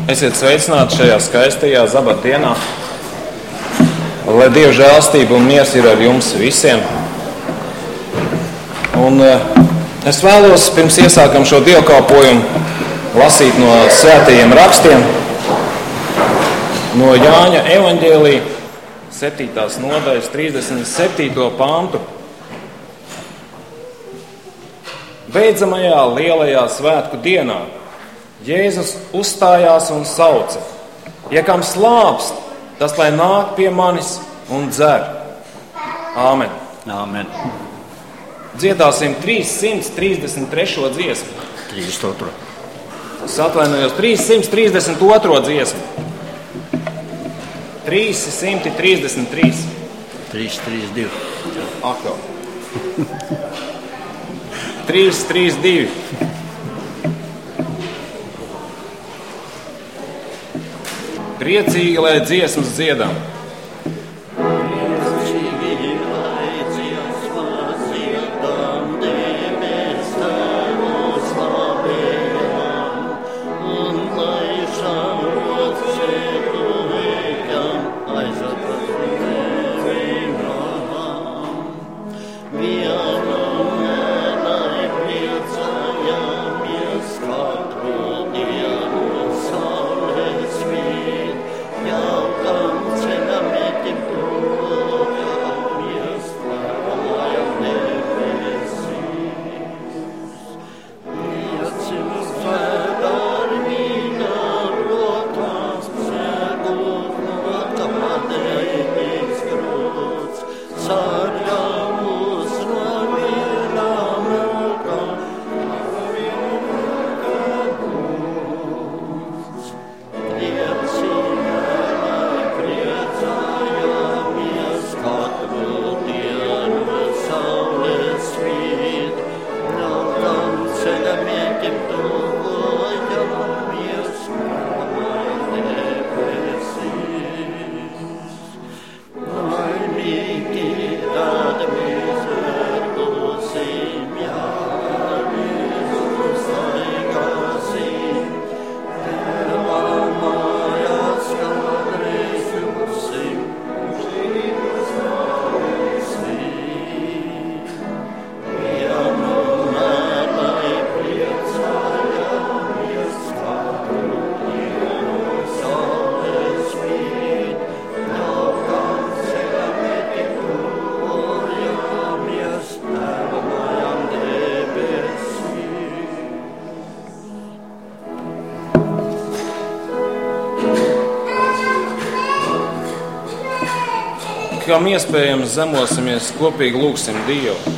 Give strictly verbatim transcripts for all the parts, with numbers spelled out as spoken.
Esiet sveicināti šajā skaistajā Zabata dienā. Lai Dieva žēlastība un miers ir ar jums visiem. Un es vēlos, pirms iesākam šo dievkalpojumu, lasīt no svētajiem rakstiem, no Jāņa evaņģēlija septītās nodaļas trīsdesmit septīto pantu. Beidzamajā lielajā svētku dienā Jēzus uzstājās un sauca: ja kam slāpst, tas lai nāk pie manis un dzer. Āmen. Āmen. Dziedāsim trīssimt trīsdesmit trešo dziesmu. trīsdesmit otro. Es atvainojos, trīssimt trīsdesmit otro dziesmu. trīssimt trīsdesmit trīs. trīs trīs divi. Atkal. trīs trīs divi. Priecīgi, lai dziesmas dziedam. Kam iespējams zemosimies, kopīgi lūgsim Dievu.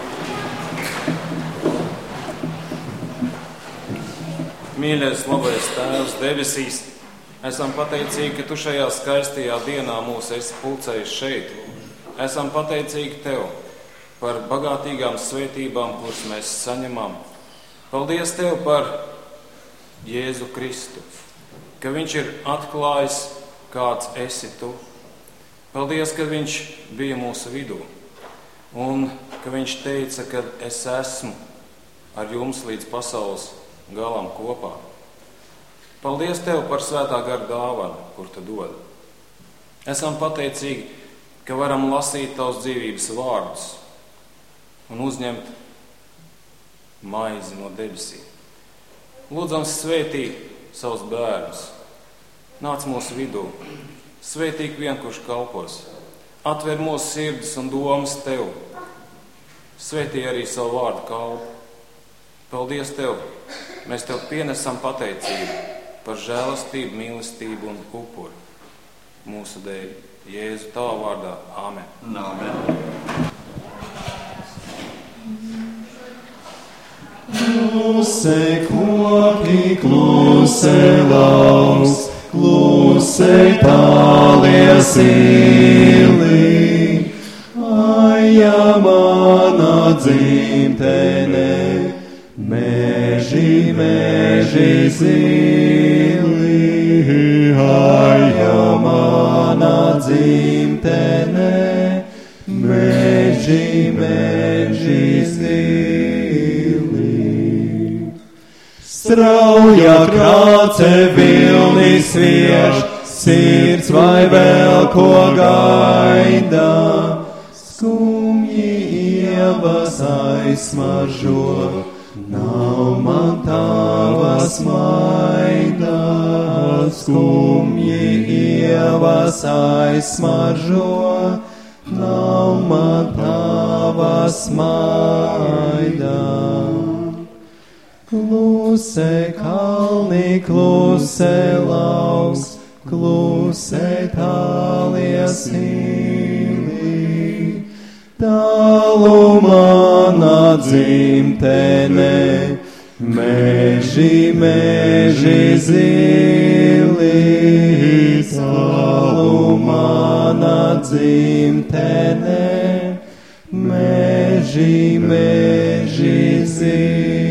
Mīļais, labais Tēvs debesīs, esam pateicīgi, ka Tu šajā skaistajā dienā mūs esi pulcējis šeit. Esam pateicīgi Tev par bagātīgām svētībām, kuras mēs saņemam. Paldies Tev par Jēzu Kristu, ka Viņš ir atklājis, kāds esi Tu. Paldies, ka Viņš bija mūsu vidū un ka Viņš teica, ka es esmu ar jums līdz pasaules galam kopā. Paldies Tev par svētā gara dāvanu, kur Tu dod. Esam pateicīgi, ka varam lasīt Tavs dzīvības vārdus un uzņemt maizi no debesīm. Lūdzam svētī savus bērnus. Nāc mūsu vidū. Svētīgi vien, kurš kalpos. Atver mūsu sirdis un domas Tev. Svētī arī savu vārdu kalpu. Paldies Tev. Mēs Tev pienesam pateicību par žēlastību, mīlestību un upuri mūsu dēļ. Jēzu Tavā vārdā. Āmen. Āmen. Klusē koki, klusē lauks, klusē tālie zili, aja mana dzimtene, meži, meži zili, aja mana dzimtene, meži, meži zili. Strauja krāce vilni sviež, sirds vai vēl ko gaida. Skumji ievas aizsmaržo, nav man tavas maida. Skumji ievas aizsmaržo, nav man tavas maida. Kluse kalni, kluse lauks, kluse tālies īlī. Tālu mana dzimtene, meži, meži zili. Tālu mana dzimtene, meži, meži zili.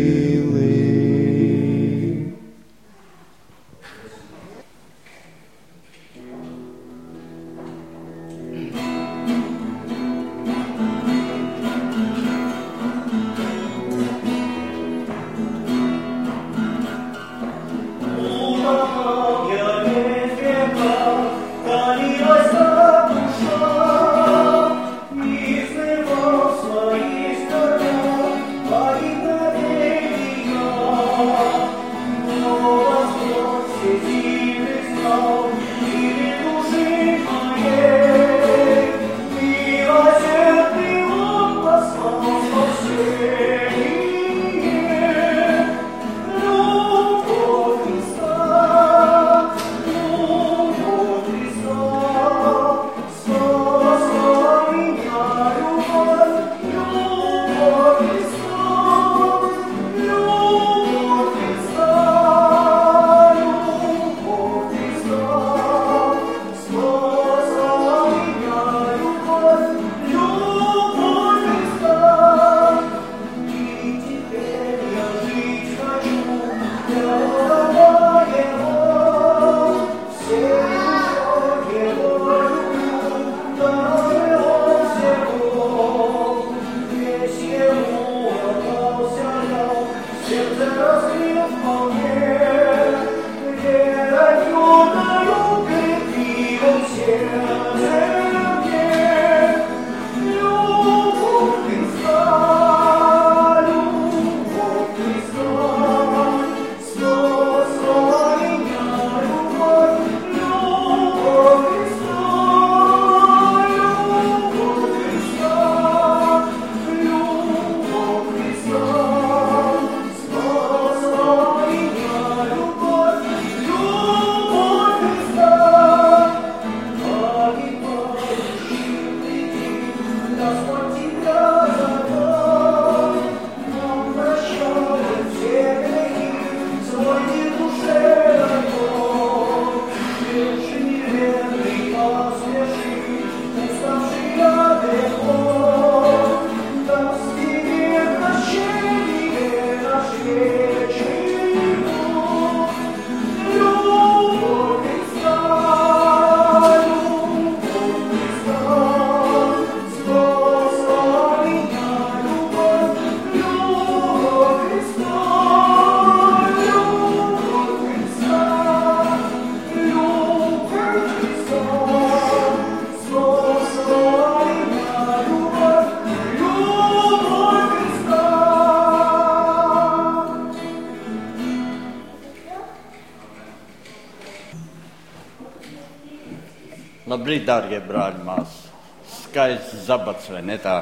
Labrīt, dārgie brāļi, māsas. Skaists zabats, vai ne tā?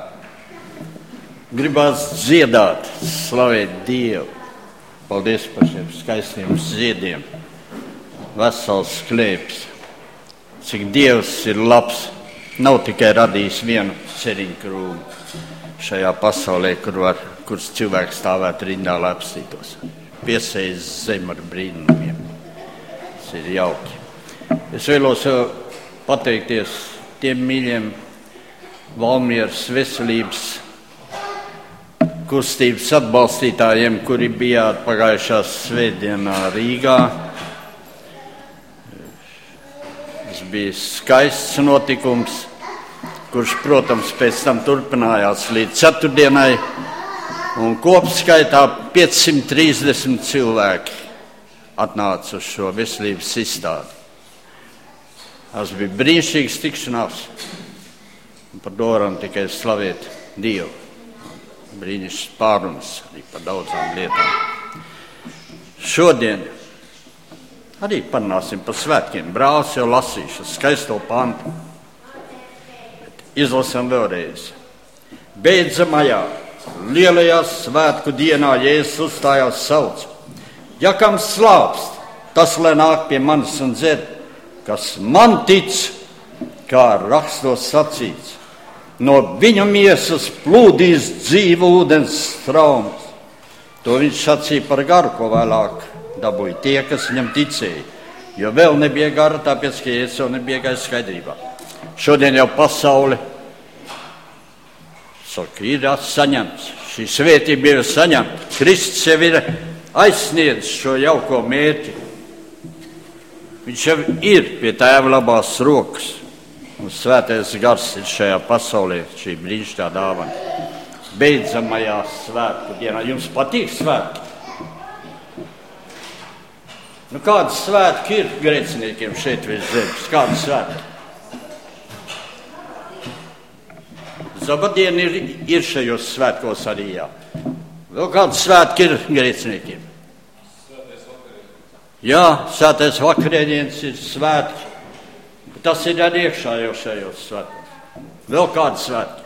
Gribās dziedāt, slavēt Dievu. Paldies par šiem skaistiem ziediem. Vesels klēps. Cik Dievs ir labs. Nav tikai radījis vienu ceriņu krūmu šajā pasaulē, kur var, kurš cilvēks stāvēt rindā, lai apstītos. Piesējis zem ar brīnumiem. Tas ir jauki. Es vēlos pateikties tiem mīļiem Valmieras veselības kustības atbalstītājiem, kuri bijāt pagājušā svētdienā Rīgā. Tas bija skaists notikums, kurš, protams, pēc tam turpinājās līdz ceturtdienai. Un kopskaitā piecsimt trīsdesmit cilvēki atnāca uz šo veselības izstādi. Tas bija brīnišķīgs tikšanās. Un par to varam tikai slavēt Dievu. Brīnišķīgs pārunas arī par daudzām lietām. Šodien arī parunāsim par svētkiem. Brālis jau lasīšu skaisto pantu. Izlasam vēlreiz. Beidzamajā, lielajā svētku dienā Jēzus uzstājās sauc. Ja kam slāpst, tas lai nāk pie manis un dzer, kas man tic, kā rakstos sacīts. No viņa miesas plūdīs dzīva ūdens straumes. To viņš sacīja par garu, ko vēlāk dabūja tie, kas viņam ticēja. Jo vēl nebija gara, tāpēc, ka Jēzus jau nebija gājis skaidrībā. Šodien jau pasaule saka, ir saņemts. Šī svētība ir saņemta. Kristus jau ir aizsniedzis šo jauko mērķi. Viņš jau ir pie Tēva labās rokas. Un svētais gars ir šajā pasaulē, šī brīnišķīgā dāvana. Beidzamajā svētku dienā. Jums patīk svētki? Nu, kādas svētki ir grēciniekiem šeit virs zemes? Kādas svētki? Sabadiena ir, ir šajos svētkos arī, jā. Vēl kādas svētki ir grēciniekiem? Jā, svētais vakarēdienas ir svētki. Tas ir arī iekšā jau šajos svētkos. Vēl kādi svētki?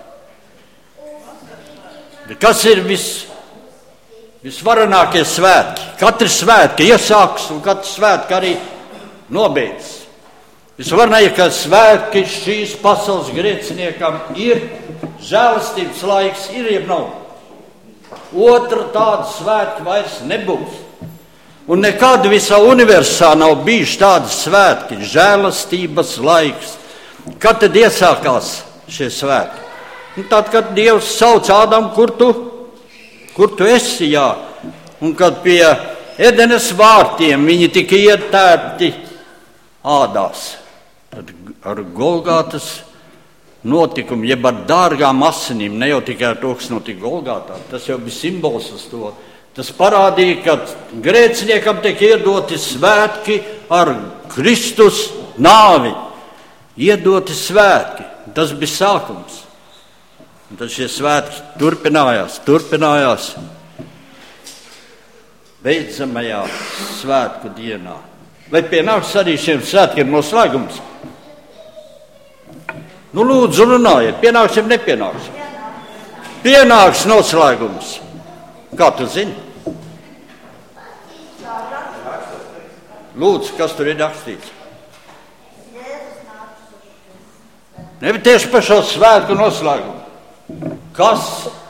Bet kas ir vis, visvarenākie svētki? Katrs svētki iesāks un katrs svētki arī nobeidz. Visvarenākie svētki šīs pasaules grēciniekam ir žēlastības laiks, ir jeb nav. Otra tāda svētki vairs nebūs. Un nekad visā universā nav bijuši tādi svētki, žēlastības laiks. Kad tad iesākās šie svētki? Un tad, kad Dievs sauc Ādamu, kur tu, kur tu esi, jā. Un kad pie Edenes vārtiem viņi tika ietērpti ādās. Tad ar Golgātas notikumu, jeb ar dārgām asinīm, ne jau tikai ar to, kas notika Golgātā, tas jau bija simbols uz to. Tas parādīja, ka grēciniekam tiek iedoti svētki ar Kristus nāvi. Iedoti svētki. Tas bija sākums. Un tad šie svētki turpinājās, turpinājās. Beidzamajā svētku dienā. Vai pienāks arī šiem svētkiem noslēgums? Nu, lūdzu, runājiet, pienāksim, nepienāksim. Pienāks noslēgums. Kā tu zini? Lūdzu, kas tur ir rakstīts? Nevis tieši par šo svētku noslēgumu. Kas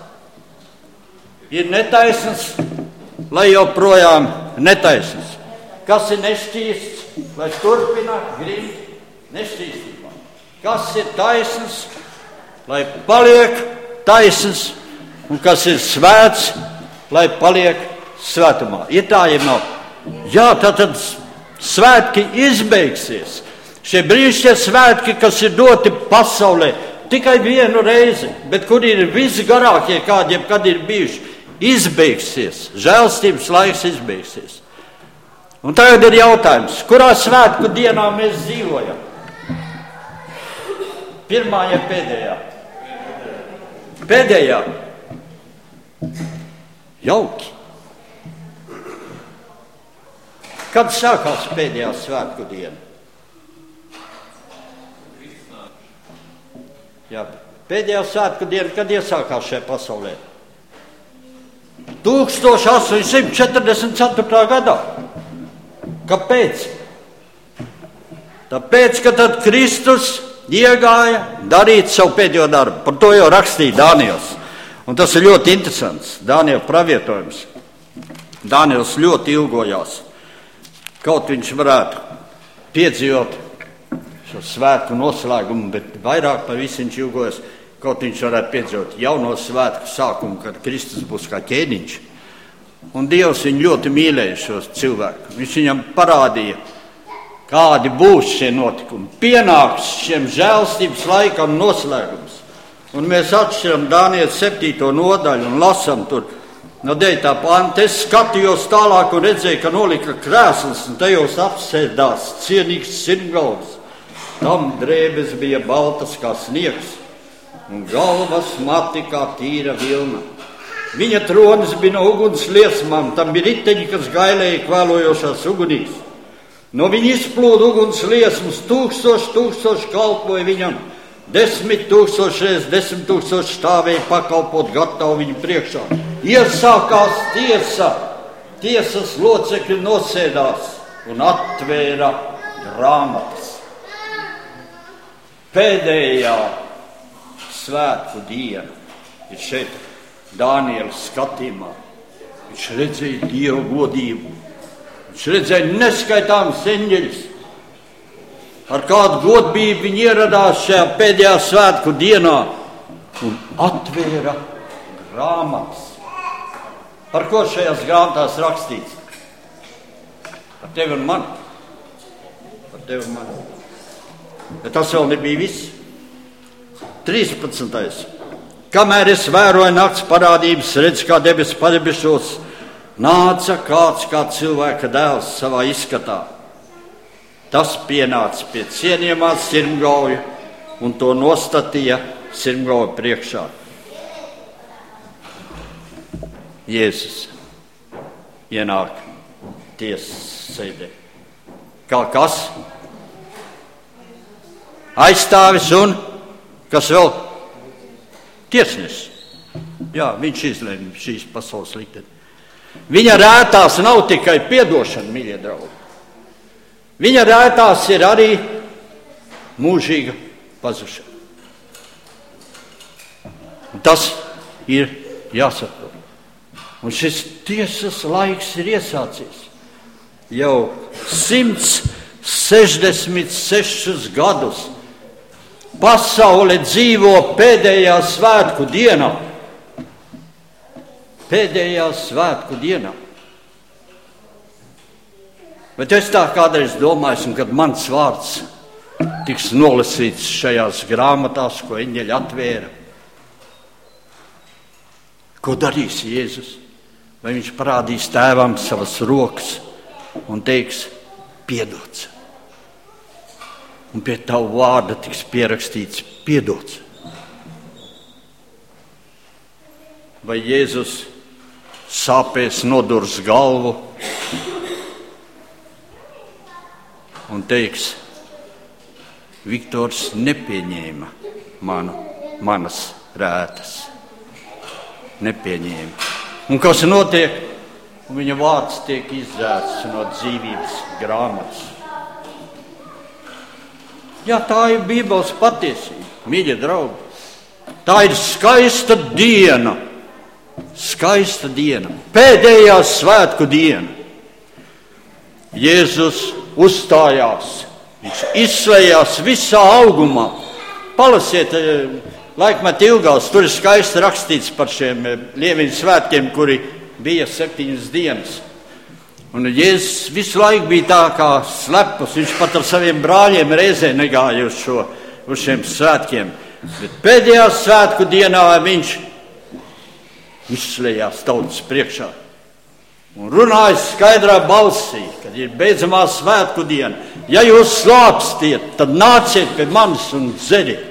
ir netaisns, lai joprojām netaisns? Kas ir nešķīsts, lai turpina grimt nešķīstībā? Kas ir taisns, lai paliek taisns, un kas ir svēts, lai paliek svētumā? Ir tā, ja nav. Jā, tātad svētki izbeigsies. Šie brīnišķīgie svētki, kas ir doti pasaulē, tikai vienu reizi, bet kur ir visgarākie, kādi jebkad ir bijuši, izbeigsies. Žēlstības laiks izbeigsies. Un tagad ir jautājums, kurā svētku dienā mēs dzīvojam? Pirmā ja pēdējā? Pēdējā. Jauki. Kad sākās pēdējā svētku diena? Jā, pēdējā svētku diena, kad iesākās šajā pasaulē? tūkstoš astoņsimt četrdesmit ceturtajā gadā. Kāpēc? Tāpēc, ka tad Kristus iegāja darīt savu pēdējo darbu. Par to jau rakstīja Dāniels. Un tas ir ļoti interesants. Dāniela pravietojums. Dāniels ļoti ilgojās. Kaut viņš varētu piedzīvot šo svētku noslēgumu, bet vairāk par visu viņš ilgojas. Kaut viņš varētu piedzīvot jauno svētku sākumu, kad Kristus būs kā ķēniņš. Un Dievs viņu ļoti mīlēja šos cilvēkus. Viņš viņam parādīja, kādi būs šie notikumi. Pienāks šiem žēlstības laikam noslēgums. Un mēs atšķiram Dāniela septīto nodaļu un lasam tur No dēļ tā panta es skatījos tālāk un redzēju, ka nolika krēsls un tajos apsēdās cienīgs sirmgalvs. Tam drēbes bija baltas kā sniegs un galvas mati kā tīra vilna. Viņa tronis bija no uguns liesmām, tam bija riteņi, kas gailēja kvēlojošās ugunīs. No viņa izplūda uguns liesmas, tūkstoši, tūkstoši kalpoja viņam. Desmit tūkstošreiz, desmit tūkstoši stāvēja pakalpot gatavu viņu priekšā. Iesākās tiesa, tiesas locekļi nosēdās un atvēra grāmatas. Pēdējā svētku diena ir šeit Dāniela skatījumā. Viņš redzēja Dievu godību, viņš redzēja neskaitāmus eņģeļus. Ar kādu godbību viņi ieradās šajā pēdējā svētku dienā un atvēra grāmatas. Par ko šajās grāmatās rakstīts? Par tevi un mani. Par tevi un mani. Bet tas vēl nebija viss. trīspadsmitais. Kamēr es vēroju nakts parādības, redzu, kā debes padebešos, nāca kāds kā cilvēka dēls savā izskatā. Tas pienāca pie cienījamā sirmgauja un to nostatīja sirmgauja priekšā. Jēzus ienāk tiesas sēdē. Kā kas? Aizstāvis un kas vēl? Tiesnesis. Jā, viņš izlēma šīs pasaules likteni. Viņa rētās nav tikai piedošana, mīļie draugi. Viņa rētās ir arī mūžīga pazušana. Tas ir jāsaprot. Un šis tiesas laiks ir iesācies. Jau simts sešdesmit sešus gadus pasaule dzīvo pēdējā svētku dienā. Pēdējā svētku dienā. Bet es tā kādreiz domāju, kad mans vārds tiks nolasīts šajās grāmatās, ko eņģeļi atvēra. Ko darīs Jēzus? Vai viņš parādīs tēvam savas rokas un teiks, piedots? Un pie tavu vārda tiks pierakstīts, piedots. Vai Jēzus sāpēs nodurs galvu un teiks, Viktors nepieņēma manu, manas rētas. Nepieņēma. Un kas notiek? Un viņa vārds tiek izdzēsts no dzīvības grāmatas. Jā, tā ir Bībeles patiesība, mīļie draugi. Tā ir skaista diena. Skaista diena. Pēdējā svētku diena. Jēzus uzstājās. Viņš izslējās visā augumā. Palasiet laikmetu ilgās, tur ir skaisti rakstīts par šiem Lieviņu svētkiem, kuri bija septiņas dienas. Un Jēzus visu laiku bija tā kā slepus, viņš pat ar saviem brāļiem reizē negāja uz, šo, uz šiem svētkiem. Bet pēdējā svētku dienā viņš izslējās tautas priekšā. Un runāja skaidrā balsī, kad ir beidzamā svētku diena. Ja jūs slāpstiet, tad nāciet pie manis un dzeriet.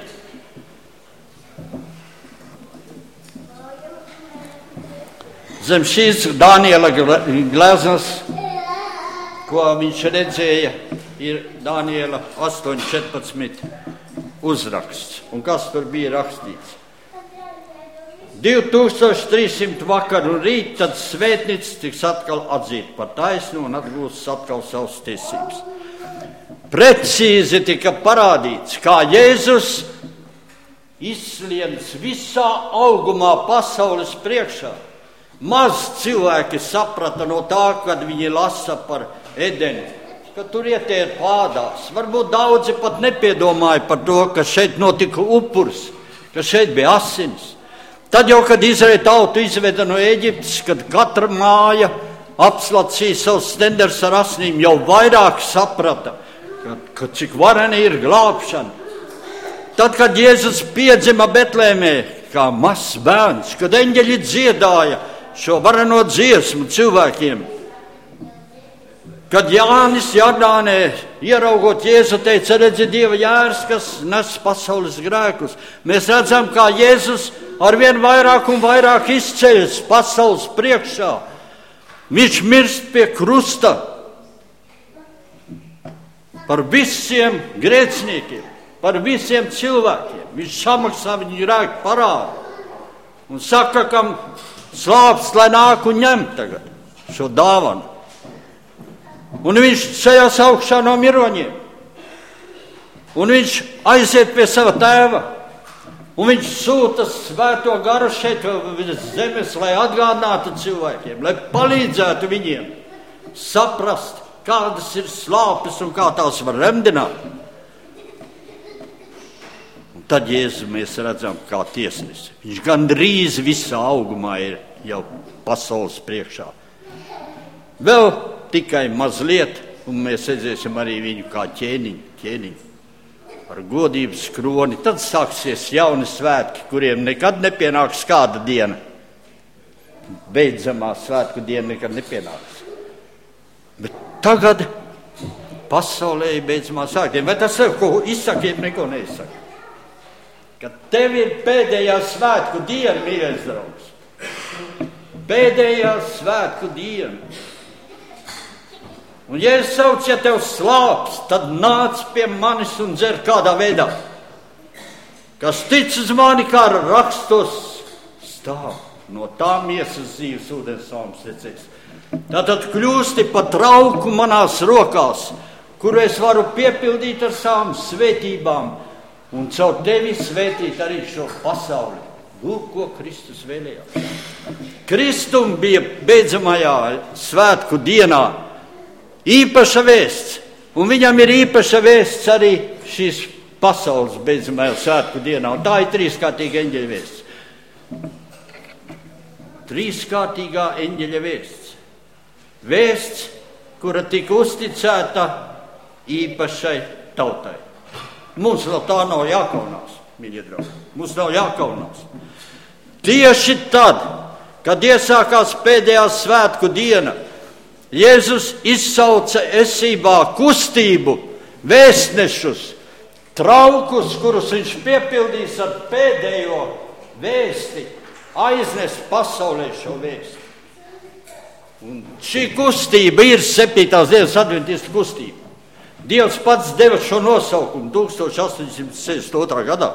Zem šīs Dāniela gleznas, ko viņš redzēja, ir Dāniela astoņi četrpadsmit uzraksts. Un kas tur bija rakstīts? divi tūkstoši trīs simti vakar un rīt, tad svētnicis tiks atkal atzīt par taisnu un atgūs atkal savas tiesības. Precīzi tika parādīts, kā Jēzus izsliedz visā augumā pasaules priekšā. Maz cilvēki saprata no tā, kad viņi lasa par Edeni, ka tur ietiet pādās. Varbūt daudzi pat nepiedomāja par to, ka šeit notika upurs, ka šeit bija asinis. Tad jau, kad Izraēļa tautu izveda no Ēģiptes, kad katra māja apslacīja savus stenders ar asnīm, jau vairāk saprata, ka, ka cik vareni ir glābšana. Tad, kad Jēzus piedzima Betlēmē kā mazs bērns, kad eņģeļi dziedāja, šo vareno dziesmu cilvēkiem. Kad Jānis Jordānē ieraugot Jēzu teica, redzi Dieva jērs, kas nes pasaules grēkus. Mēs redzam, kā Jēzus arvien vairāk un vairāk izceļas pasaules priekšā. Viņš mirst pie krusta par visiem grēciniekiem, par visiem cilvēkiem. Viņš samaksā viņu grēku parādu un saka, kam slāpst, lai nāk un ņem tagad šo dāvanu. Un viņš ceļās augšā no miroņiem. Un viņš aiziet pie sava tēva. Un viņš sūta svēto garu šeit uz zemes, lai atgādinātu cilvēkiem, lai palīdzētu viņiem saprast, kādas ir slāpes un kā tās var remdināt. Un tad Jēzu mēs redzam kā tiesnesi. Viņš gandrīz visā augumā ir jau pasaules priekšā. Vēl tikai mazliet, un mēs redzēsim arī viņu kā ķēniņu, ķēniņu ar godības kroni. Tad sāksies jauni svētki, kuriem nekad nepienāks kāda diena. Beidzamā svētku diena nekad nepienāks. Bet tagad pasaulē ir beidzamā svētki. Vai tas ir, ko izsakiem, neko neizsaka? Kad tev ir pēdējā svētku diena, mīļais draugs. Pēdējā svētku diena. Un, ja es sauc, ja tev slāps, tad nāc pie manis un dzer kādā veidā. Kas tic uz mani, kā rakstos stāv, no tā miesas dzīves ūdens salms tecēs. Tātad kļūsti pa trauku manās rokās, kuru es varu piepildīt ar savām svētībām un caur tevi svētīt arī šo pasauli. Lūk, ko Kristus vēlējās. Kristum bija beidzamajā svētku dienā īpaša vēsts, un viņam ir īpaša vēsts arī šīs pasaules beidzamajā svētku dienā, un tā ir trīskārtīga eņģeļa vēsts. Trīskārtīgā eņģeļa vēsts. Vēsts, kura tika uzticēta īpašai tautai. Mums vēl tā nav jākaunās, mīļie draugi. Mums nav jākaunās. Tieši tad, kad iesākās pēdējā svētku diena, Jēzus izsauca esībā kustību, vēstnešus, traukus, kurus viņš piepildīs ar pēdējo vēsti, aiznes pasaulē šo vēsti. Un šī kustība ir septītās dienas adventistu kustība. Dievs pats deva šo nosaukumu tūkstoš astoņsimt sešdesmit otrā gadā.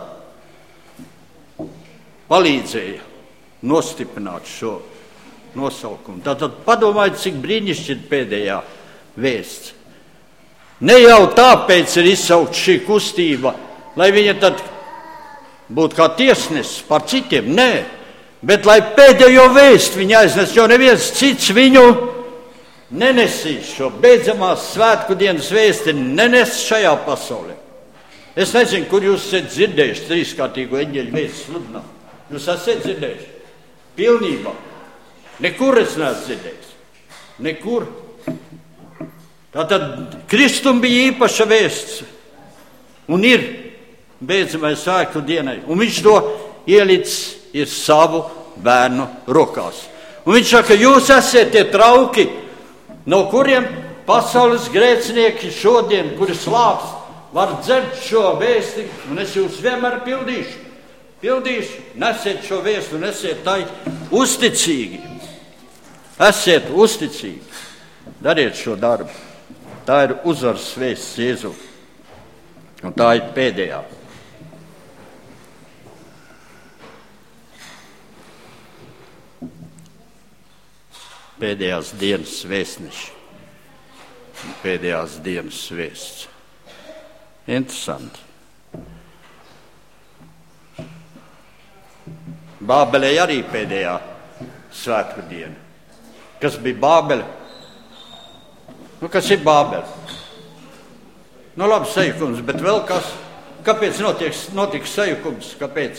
Palīdzēja nostiprināt šo nosaukumu. Tātad padomājiet, cik brīnišķīgi pēdējā vēsts. Ne jau tāpēc ir izsaukt šī kustība, lai viņa tad būtu kā tiesnesis par citiem, nē, bet lai pēdējo vēstu viņa aiznes, jo neviens cits viņu nenesīs šo beidzamās svētku dienas vēsti, nenes šajā pasaulē. Es nezinu, kur jūs esat dzirdējuši trīskārtīgo eņģeļu vēstu sludināt. Jūs esat dzirdējuši? Pilnībā. Nekur es neesmu dzirdējis. Nekur. Tātad Kristum bija īpaša vēsts un ir beidzamai svētku dienai. Un viņš to ielicis ir savu bērnu rokās. Un viņš saka, jūs esat tie trauki, no kuriem pasaules grēcinieki šodien, kuri slāps, var dzert šo vēsti, un es jūs vienmēr pildīšu. Pildīšu, nesiet šo vēstu, nesiet tai uzticīgi. Esiet uzticīgi, dariet šo darbu. Tā ir uzvaras vēsts Jēzu. Un tā ir pēdējā. Pēdējās dienas vēstneši. Pēdējās dienas vēsts. Interesanti. Bābelē arī pēdējā svētku diena. Kas bija Bābele? Nu, kas ir Bābele? Nu, labi, sajukums, bet vēl kas? Kāpēc notiek, notiek sajukums? Kāpēc?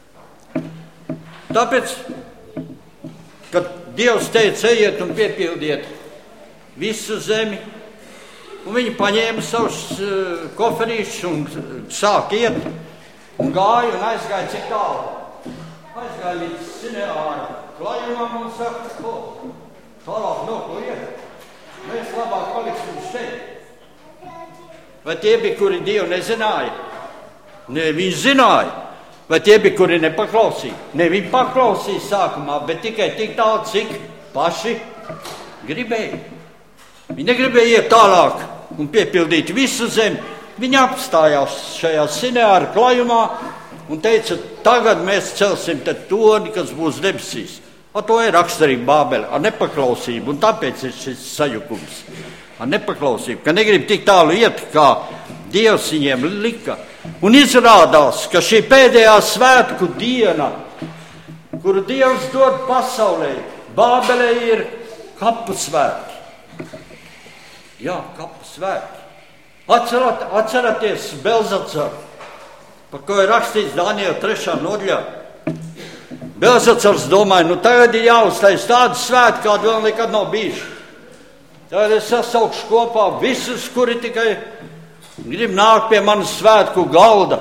Tāpēc, kad Dievs teica, ejiet un piepildiet visu zemi, un viņi paņēma savus uh, koferīšus un sāk iet, un gāja un aizgāja cik tālu. Aizgāja līdz Sineāra klājumā mums saka, ko? Tālāk no ko iet? Mēs labāk paliksim šeit. Vai tie bija, kuri Dievu nezināja? Nē, viņi zināja. Vai tie bija, kuri nepaklausīja? Nē, viņi paklausīja sākumā, bet tikai tik daudz, cik paši gribēja. Viņi negribēja iet tālāk un piepildīt visu zemi. Viņi apstājās šajā Sinēra klājumā un teica, tagad mēs celsim te toni, kas būs debesīs. Ar to ir raksturība Bābele, ar nepaklausību, un tāpēc ir šis sajukums. Ar nepaklausību, ka negrib tik tālu iet, kā Dievs viņiem lika. Un izrādās, ka šī pēdējā svētku diena, kuru Dievs dod pasaulē, Bābelē ir kapu svētki. Jā, kapu svētki. Atcerat, atceraties Belzacaru, par ko ir rakstīts Daniela trešā nodaļā. Belzacars domāja, nu tagad ir jāuztais tādu svētku, kādu vēl nekad nav bijuši. Tagad es sasaukšu kopā visus, kuri tikai grib nākt pie manas svētku galda.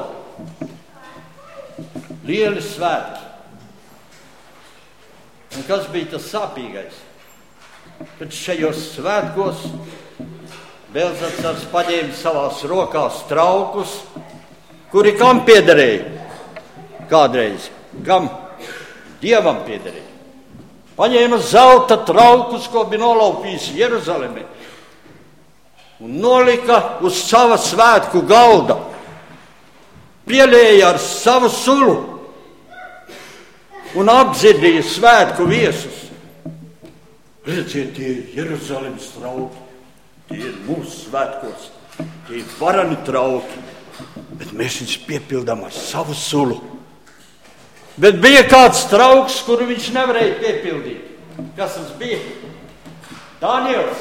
Lieli svētki. Un kas bija tas sāpīgais? Kad šajos svētkos Belzacars paņēma savās rokās traukus, kuri kam piederēja? Kādreiz. Kam? Dievam piederēja. Paņēma zelta traukus, ko bija nolaupījis Jeruzalemē, un nolika uz sava svētku galda. Pielēja ar savu sulu un apdzirdīja svētku viesus. Redziet, tie ir Jeruzalemes trauki, tie ir mūsu svētkos, tie ir varani trauki, bet mēs viņus piepildām ar savu sulu. Bet bija kāds trauks, kuru viņš nevarēja piepildīt. Kas tas bija? Daniels.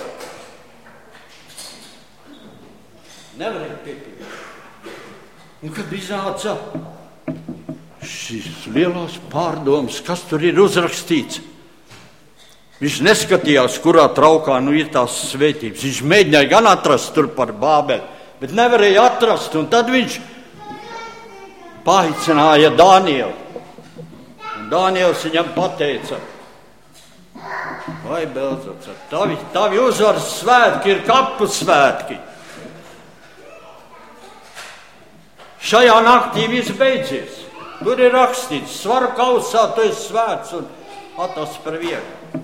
Nevarēja piepildīt. Un kad iznāca šīs lielās pārdomas, kas tur ir uzrakstīts, viņš neskatījās, kurā traukā nu ir tās svētības. Viņš mēģināja gan atrast tur par Bābeli, bet nevarēja atrast. Un tad viņš paaicināja Danielu. Daniels viņam pateica, vai Belzacar, tavi, tavi uzvaras svētki ir kapu svētki. Šajā naktī viss beidzies. Tur ir rakstīts, svaru kausā tu esi svēts un atas par vienu.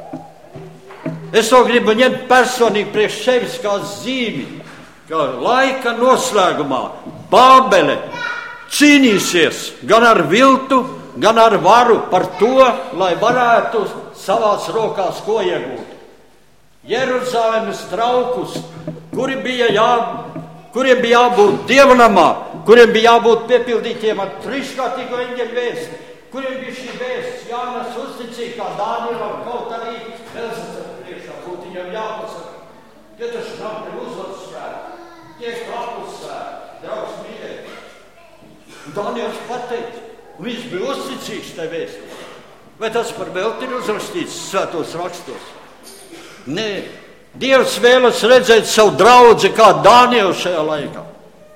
Es to gribu ņemt personīgi priekš sevis kā zīmi, ka laika noslēgumā Bābele cīnīsies gan ar viltu, gan ar varu par to, lai varētu savās rokās ko iegūt. Jeruzalemes traukus, kuri bija jā, kuriem bija jābūt dievnamā, kuriem bija jābūt piepildītiem ar trīskārtīgo eņģeļu vēsti, kuriem bija šī vēsts jānes uzticīgi, kā Dānielam, kaut arī Belzacaram priekšā būtu viņam jāpasaka. Tie taču nav te uzvaras svētki, tie kapu svētki, draugs mīļie. Dāniels pateica, un viņš bija uzticīgs tai vēstī. Vai tas par velti ir uzrakstīts svētos rakstos? Nē, Dievs vēlas redzēt savu draudzi kā Dānielu šajā laikā.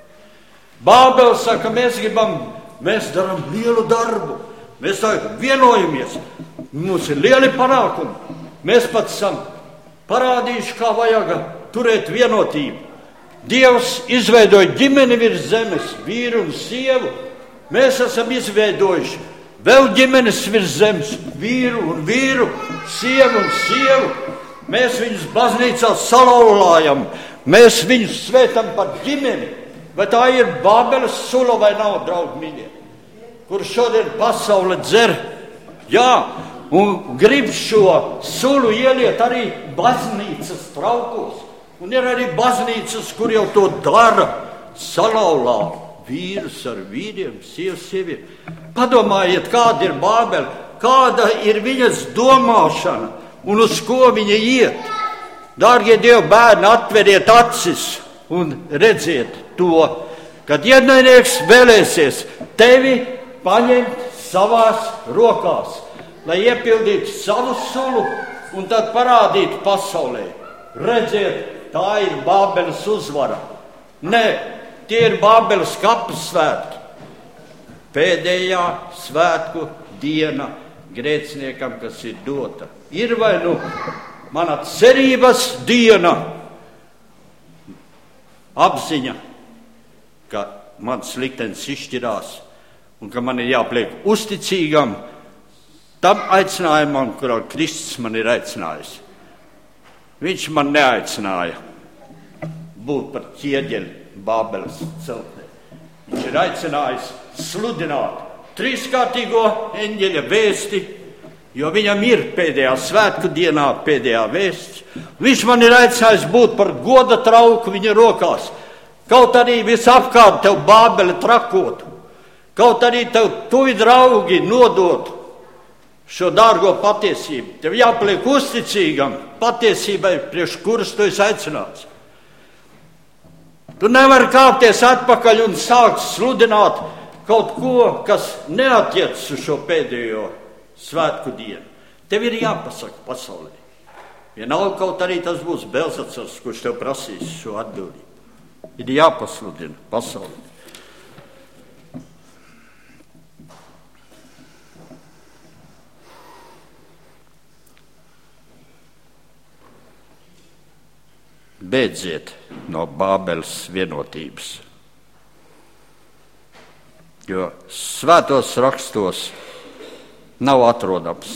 Bābele saka, mēs gribam, mēs darām lielu darbu, mēs tagad vienojamies, mums ir lieli panākumi. Mēs pat esam parādījuši, kā vajag turēt vienotību. Dievs izveidoja ģimeni virs zemes, vīru un sievu. Mēs esam izveidojuši vēl ģimenes virs zemes, vīru un vīru, sievu un sievu. Mēs viņus baznīcā salauzām, mēs viņus svētam par ģimeni. Vai tā ir Bābeles sula vai nav, draugi mīļie, kur šodien pasaule dzer? Jā, un grib šo sulu ieliet arī baznīcas traukos. Un ir arī baznīcas, kur jau to dara, salauzā vīrus ar vīriem, sievas sieviem. Padomājiet, kāda ir Bābele, kāda ir viņas domāšana un uz ko viņa iet. Dārgie Dieva bērni, atveriet acis un redziet to, kad ienaidnieks vēlēsies tevi paņemt savās rokās, lai iepildītu savu sulu un tad parādītu pasaulē. Redziet, tā ir Bābeles uzvara. Nē, tie ir Bābeles kapu svētki. Pēdējā svētku diena grēciniekam, kas ir dota. Ir vai nu mana cerības diena, apziņa, ka mans liktenis izšķirās un ka man ir jāpliek uzticīgam tam aicinājumam, kurā Kristus man ir aicinājis. Viņš man neaicināja būt par ķieģeli Bābeles celtnē. Viņš ir aicinājis sludināt trīskārtīgo eņģeļa vēsti, jo viņam ir pēdējā svētku dienā pēdējā vēsts. Viņš man ir aicinājis būt par goda trauku viņa rokās. Kaut arī visapkārt tev Bābele trakotu, kaut arī tev tuvi draugi nodotu šo dārgo patiesību. Tev jāpaliek uzticīgam patiesībai, priekš kuras tu esi aicināts. Tu nevari kāpties atpakaļ un sākt sludināt kaut ko, kas neatiec uz šo pēdējo svētku dienu. Tev ir jāpasaka pasaulē. Vienalga, kaut arī tas būs Belzacars, kurš tev prasīs šo atbildību. Ir jāpasludina pasaulē. Beidziet no Bābeles vienotības, jo svētos rakstos nav atrodams,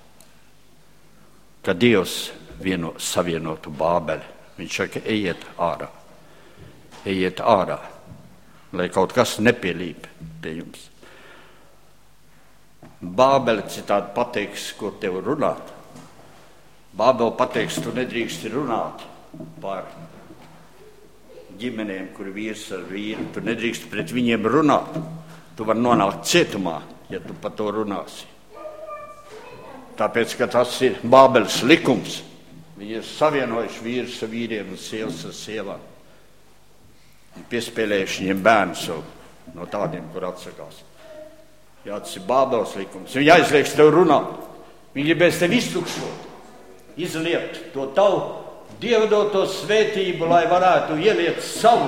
ka Dievs vieno, savienotu Bābeli. Viņš saka, ejiet ārā, ejiet ārā, lai kaut kas nepielīp pie jums. Bābele citādi pateiks, ko tev runāt. Bābele pateiks, tu nedrīksti runāt par ģimenēm, kur vīrs ar vīru. Tu nedrīkst pret viņiem runāt. Tu vari nonākt cietumā, ja tu par to runāsi. Tāpēc, ka tas ir Bābeles likums. Viņi ir savienojuši vīrus ar vīriem un sievas ar sievām. Un piespēlējuši viņiem bērnus no tādiem, kur atsakās. Jā, tas ir Bābeles likums. Viņi aizliegs tev runāt. Viņi gribēs tev iztukšot, izliet to tavu Dieva doto svētību, lai varētu ieliet savu.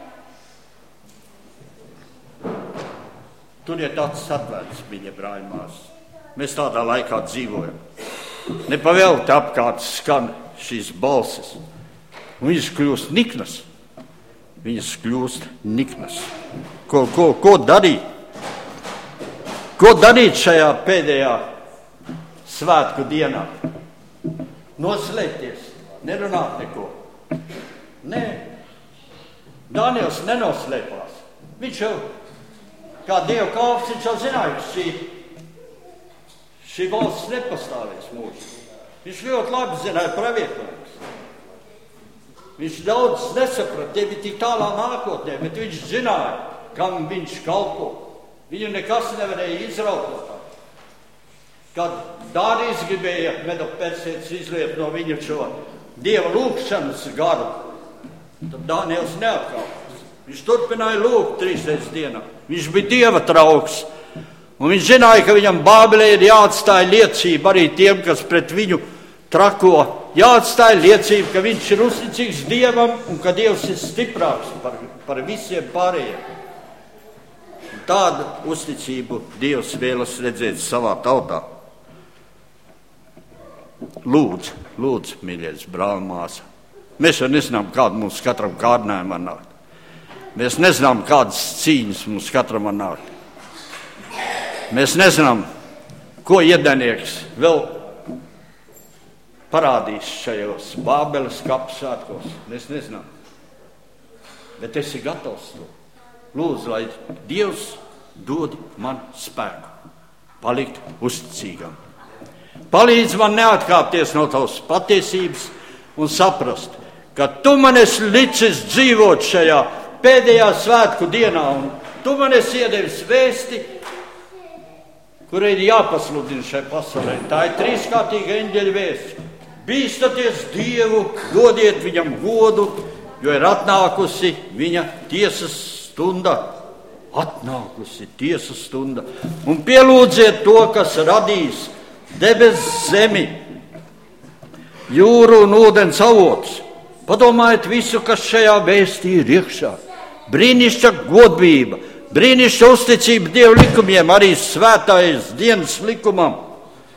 Turiet acis atvērts, viņa brāļmās. Mēs tādā laikā dzīvojam. Nepavēlti apkārt skan šīs balsis. Un viņas kļūst niknas. Viņas kļūst niknas. Ko, ko, ko darīt? Ko darīt šajā pēdējā svētku dienā? Noslēpties. Nerunāt neko. Nē. Daniels nenoslēpās. Viņš jau, kā Dieva kalps, viņš jau zināja, ka šī, šī valsts nepastāvēs mūžu. Viņš ļoti labi zināja pravietojumus. Viņš daudz nesaprata, tie bija tik tālā nākotnē, bet viņš zināja, kam viņš kalpo. Viņu nekas nevarēja izraut. Kad Dārijas gribēja Medo-Persietis izliet no viņa šo Dieva lūgšanas garu, tad Daniels neatkāpās. Viņš turpināja lūgt trīsreiz dienā. Viņš bija Dieva trauks. Un viņš zināja, ka viņam Bābelē ir jāatstāja liecība arī tiem, kas pret viņu trako. Jāatstāja liecība, ka viņš ir uzticīgs Dievam un ka Dievs ir stiprāks par, par visiem pārējiem. Un tādu uzticību Dievs vēlas redzēt savā tautā. Lūdzu, lūdzu, mīļais brāl, māsa. Mēs jau nezinām, kāda mums katram kārdinājuma nāk. Mēs nezinām, kādas cīņas mums katram nāk. Mēs nezinām, ko ienaidnieks vēl parādīs šajos Bābeles kapu svētkos. Mēs nezinām. Bet es esmu gatavs to. Lūdzu, lai Dievs dod man spēku palikt uzticīgam. Palīdz man neatkāpties no tavas patiesības un saprast, ka tu man esi licis dzīvot šajā pēdējā svētku dienā, un tu man esi iedevis vēsti, kur ir jāpasludina šai pasaulē. Tā ir trīskārtīga eņģeļa vēsts. Bīstaties Dievu, dodiet viņam godu, jo ir atnākusi viņa tiesas stunda. Atnākusi tiesas stunda. Un pielūdziet to, kas radīs debes zemi, jūru un ūdens avotus. Padomājiet visu, kas šajā vēstī ir iekšā. Brīnišķa godbība, brīnišķa uzticība Dieva likumiem, arī svētais dienas likumam.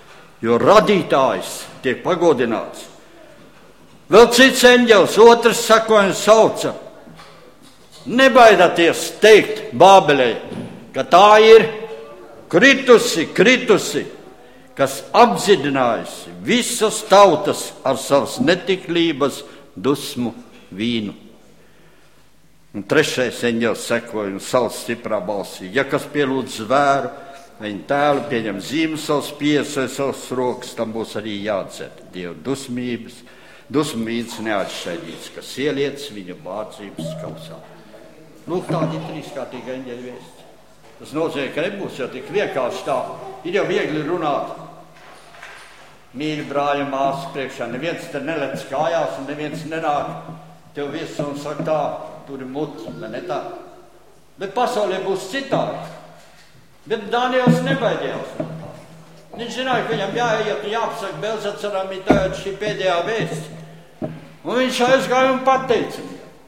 jo radītājs tiek pagodināts. Vēl cits eņģelis, otrs sakojums sauca: nebaidieties teikt Bābelei, ka tā ir kritusi, kritusi, kas apdzidinājusi visas tautas ar savas netiklības dusmu vīnu. Un trešais eņģelis sekoja un sauc stiprā balsī: ja kas pielūdz zvēru, viņa tēlu pieņem zīmi savas piesas vai savas rokas, tam būs arī jādzer. Dieva dusmības, dusmu vīns neatšķaidīts, kas ieliec viņa bārdzības kausā. Lūk, tādi ir trīskārtīgi eņģeļu vēsti. Tas nozīmē, ka nebūs jau tik vienkārši tā. Ir jau viegli runāt. Mīļi brāļi, māsas priekšā, neviens te nelec kājās un neviens nenāk tev visu un saka tā, tur ir muti, vai ne tā. Bet pasaulē būs citādi. Bet Daniels nebaidījās no tā. Viņš zināja, ka viņam jāiet un jāpasaka Belzacaram, ir tagad šī pēdējā vēsts. Un viņš aizgāja un pateica.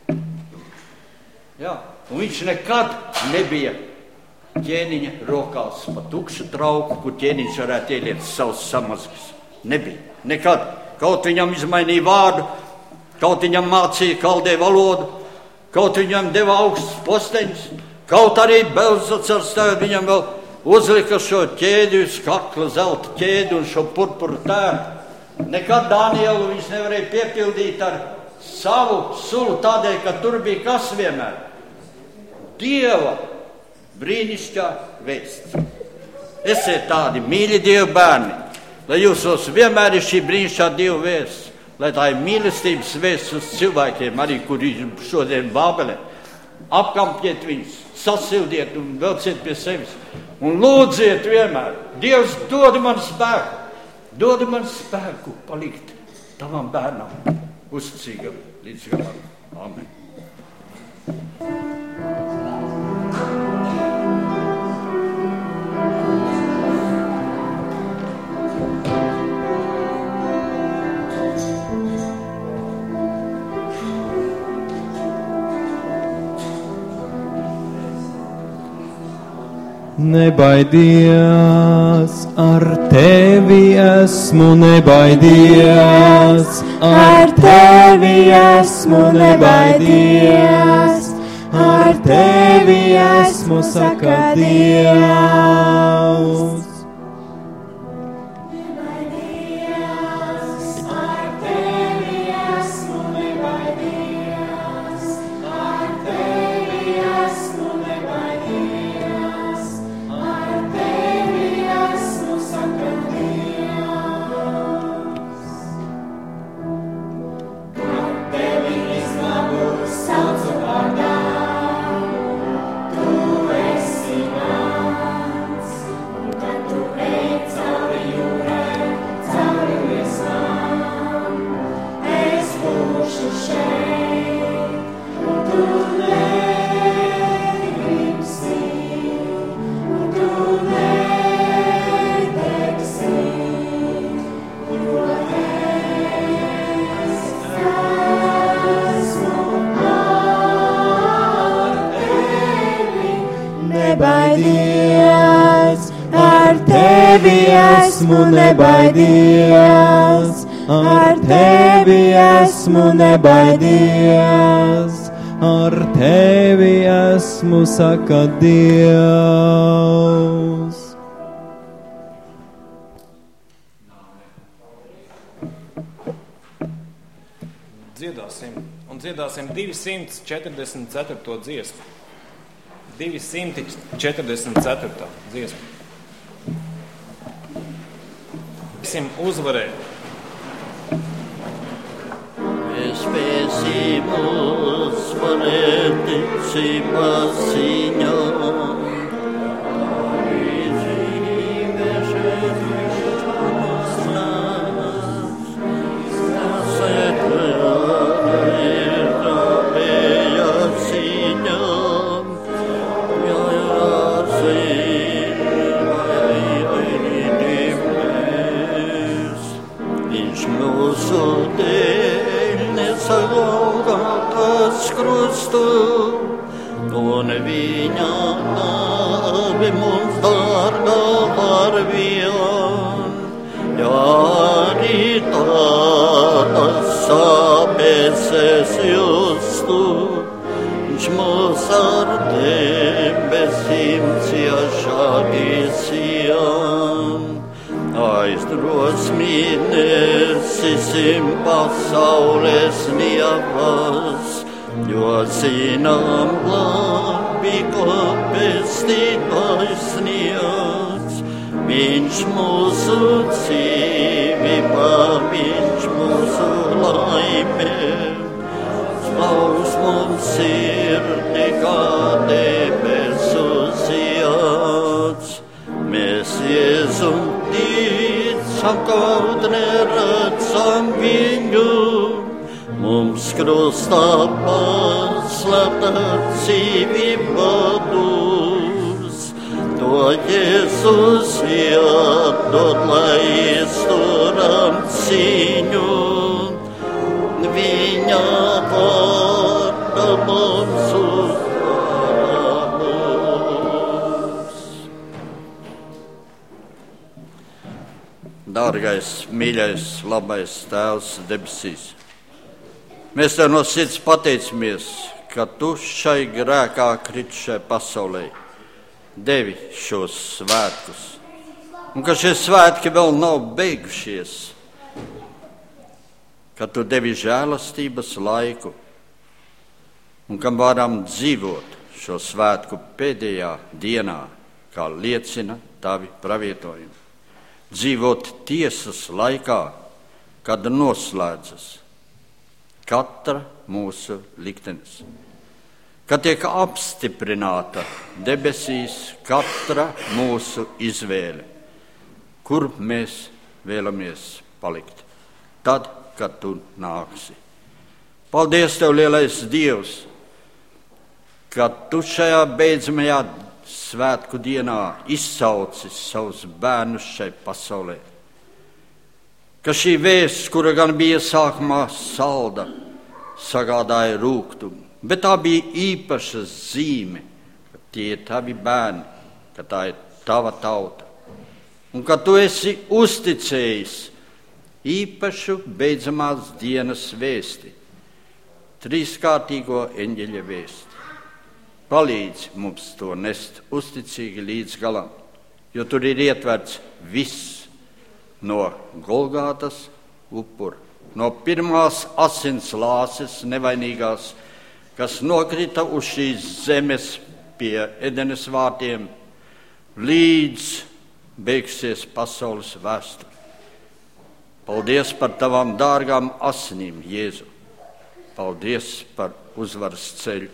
Jā, un viņš nekad nebija ķēniņa rokās pa tukšu trauku, kur ķēniņš varētu ieliet savus samazgas. Nebija, nekad. Kaut viņam izmainīja vārdu, kaut viņam mācīja kaldē valodu, kaut viņam deva augstus posteņus, kaut arī Belzacars tagad viņam vēl uzlika šo ķēdi uz kakla, zelta ķēdi un šo purpuru tērpu. Nekad Danielu viņš nevarēja piepildīt ar savu sulu tādēļ, ka tur bija kas vienmēr? Dieva brīnišķā vēsts. Esiet tādi mīļi Dieva bērni, lai jūsos vienmēr ir šī brīnišķā Dieva vēsts, lai tā ir mīlestības vēsts uz cilvēkiem, arī kuri šodien Bābelē. Apkampiet viņus, sasildiet un velciet pie sevis un lūdziet vienmēr. Dievs, dod man spēku, dod man spēku palikt tavam bērnam, uzticīgam līdz galam. Amen. Nebaidies, ar tevi esmu, nebaidies, ar tevi esmu, nebaidies, ar tevi esmu, saka Dievs. Nebaidies, ar tevi esmu, nebaidies, ar tevi esmu, nebaidies, ar tevi esmu, saka Dievs. Dziedāsim, un dziedāsim divsimt četrdesmit ceturto dziesmu. divsimt četrdesmit ceturto dziesmu. Spēsim uzvarēt. Mēs spēsim uzvarēt ticības ziņā. Un viņa nāve mums dārgā par vien, ja tādas sāpes es justu, viņš mūs ar debesīm ciešāk izsijām. Aizdrosmī nesīsim pasaules nievas, jo zinām labi, ko pestītājs sniegs. Viņš mūsu dzīvībā, viņš mūsu laimē, slaus mums sirdi kā debesu zieds. Mēs Jēzum ticam, kaut neredzam viņu, mums krustā paslēpta dzīvība dus. To Jēzus iedod, lai izturam cīņu, viņa vārda mums uzvaramos. Dārgais, mīļais, labais Tēvs debesīs, mēs Tev no sirds pateicamies, ka Tu šai grēkā kritušai pasaulē devi šos svētkus, un ka šie svētki vēl nav beigušies, ka Tu devi žēlastības laiku, un ka varam dzīvot šo svētku pēdējā dienā, kā liecina Tavi pravietojumi. Dzīvot tiesas laikā, kad noslēdzas katra mūsu liktenis, kad tiek apstiprināta debesīs katra mūsu izvēle, kur mēs vēlamies palikt, tad, kad Tu nāksi. Paldies Tev, lielais Dievs, ka Tu šajā beidzamajā svētku dienā izsauci savus bērnus šai pasaulē, ka šī vēsts, kura gan bija sākumā salda, sagādāja rūgtumu, bet tā bija īpaša zīme, ka tie ir Tavi bērni, ka tā ir Tava tauta, un ka Tu esi uzticējis īpašu beidzamās dienas vēsti, trīskārtīgo eņģeļa vēsti. Palīdzi mums to nest uzticīgi līdz galam, jo tur ir ietverts viss no Golgātas upura, no pirmās asins lāses nevainīgās, kas nokrita uz šīs zemes pie Edenes vārtiem, līdz beigsies pasaules vēsture. Paldies par Tavām dārgām asinīm, Jēzu. Paldies par uzvaras ceļu.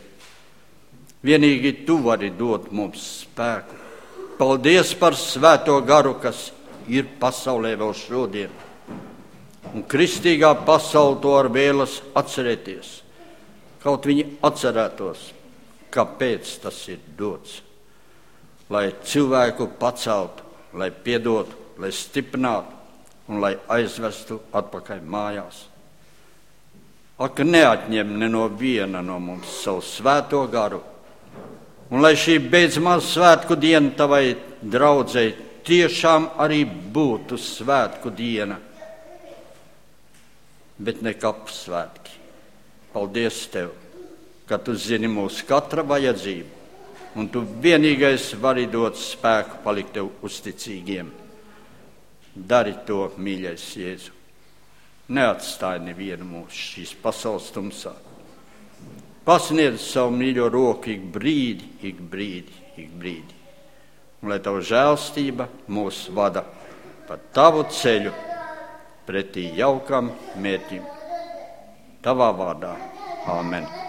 Vienīgi Tu vari dot mums spēku. Paldies par Svēto garu, kas ir pasaulē vēl šodien. Un kristīgā pasaule to ar vēlas atcerēties. Kaut viņi atcerētos, kāpēc tas ir dots. Lai cilvēku paceltu, lai piedotu, lai stiprinātu un lai aizvestu atpakaļ mājās. Ak, neatņem ne no viena no mums savu Svēto garu, un lai šī beidzamā svētku diena Tavai draudzei tiešām arī būtu svētku diena, bet ne kapu svētki. Paldies Tev, ka Tu zini mūsu katra vajadzību, un Tu vienīgais vari dot spēku palikt Tev uzticīgiem. Dari to, mīļais Jēzu. Neatstāj nevienu mūsu šīs pasaules tumsā. Pasniedz savu mīļo roku ik brīdi, ik brīdi, ik brīdi. Un lai Tava žēlstība mūs vada pa Tavu ceļu pretī jaukam mērķim. Tavā vārdā. Āmen.